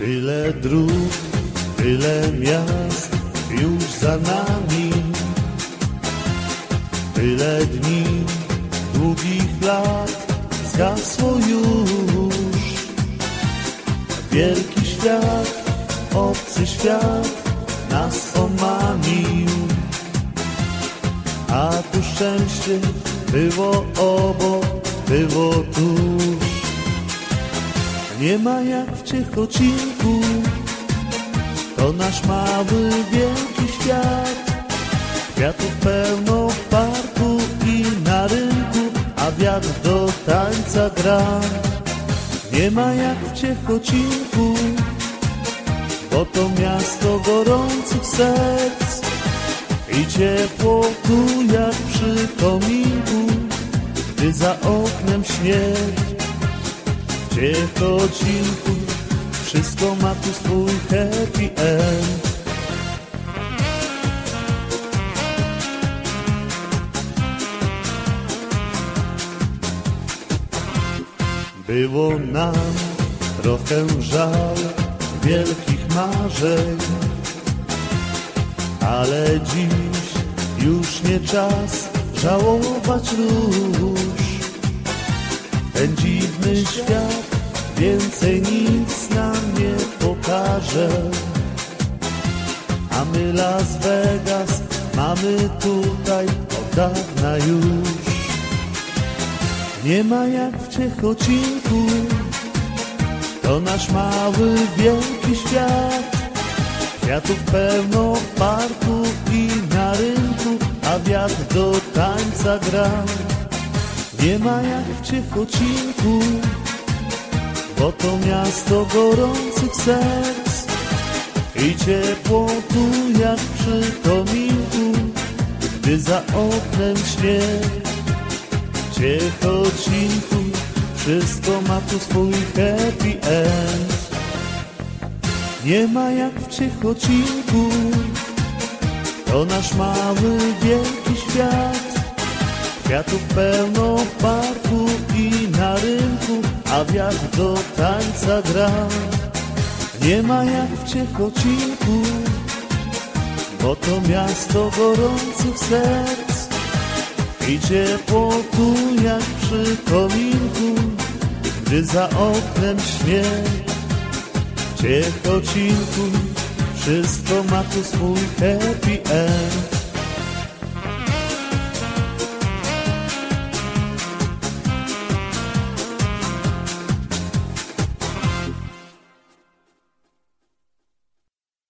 Tyle dróg, tyle miast już za nami, tyle dni, długich lat zgasło już. Wielki świat, obcy świat nas omamił, a tu szczęście było obok, było tuż. Nie ma jak w Ciechocinku, to nasz mały, wielki świat. Kwiatów pełno w parku i na rynku, a wiatr do tańca gra. Nie ma jak w Ciechocinku, bo to miasto gorących serc i ciepło tu jak przy kominku, gdy za oknem śnieg. W Ciechocinku wszystko ma tu swój happy end. Było nam trochę żal wielkich marzeń, ale dziś już nie czas żałować róż. Ten dziwny świat więcej nic nam nie pokaże, a my Las Vegas mamy tutaj od dawna już. Nie ma jak w Ciechocinku, to nasz mały, wielki świat. Kwiatów pełno w parku i na rynku, a wiatr do tańca gra. Nie ma jak w Ciechocinku, bo to miasto gorących serc i ciepło tu jak przy kominku, gdy za oknem śnieg. W Ciechocinku wszystko ma tu swój happy end. Nie ma jak w Ciechocinku, to nasz mały, wielki świat. Kwiatów pełno w parku i na rynku, a wiatr do tańca gra. Nie ma jak w Ciechocinku, bo to miasto gorących serc i ciepło tu jak przy kominku, gdy za oknem śnieg. W Ciechocinku wszystko ma tu swój happy end.